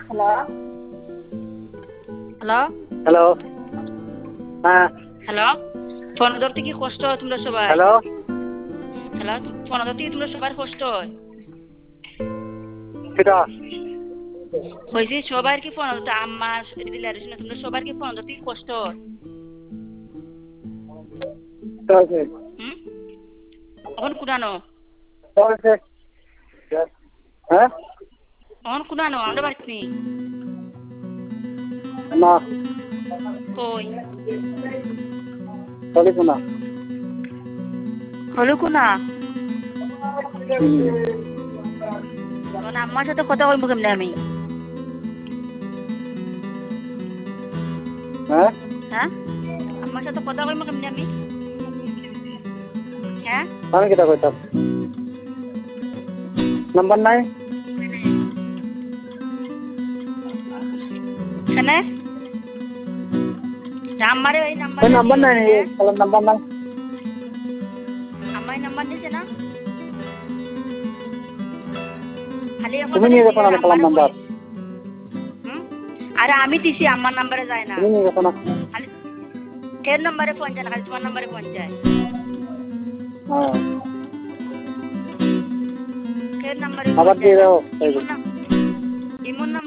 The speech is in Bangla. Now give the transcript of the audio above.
Hello hello hello. হ্যাঁ। হ্যালো ফোন ধরতে কি কষ্ট হয় তোমরা সবাই? হ্যালো। হ্যালো ফোন ধরতে কি তোমরা সবার কষ্ট হয়? কিটা? হয়েছে সবার কি ফোন ধরতে আম্মা রিলেশন তোমরা সবার কি ফোন ধরতে কি কষ্ট হয়? চলছে। হুম এখন কুনানো চলছে। হ্যাঁ? এখন কুনানো আমরা বাড়ছি না। কই চলিস না। হলো কুনা তখন আম্মার সাথে কথা বলবো কেমনে আমি? হ্যাঁ? হ্যাঁ আম্মার সাথে কথা বলবো কেমনে আমি? হ্যাঁ আমি কিটা কইতাম? নাম্বার নাই? কেনে আমারে ওই নাম্বার এই নাম্বার নাই নাকি? কলম নাম্বার নাই? আমার নাম্বার দিছে না খালি এখন তুমি নিয়ে গেছো না কলম আমারে নাম্বার? কইস হুম আরে আমি দিছি আমার নাম্বারে যায় না তুমি নিয়ে গেছো না? খালি এর নাম্বারে ফোন যায় না খালি তোমার নাম্বারে ফোন যায় হ্যাঁ। এর নাম্বারে আবার ফোন দিয়ে যায় না দাও। কি ফোন না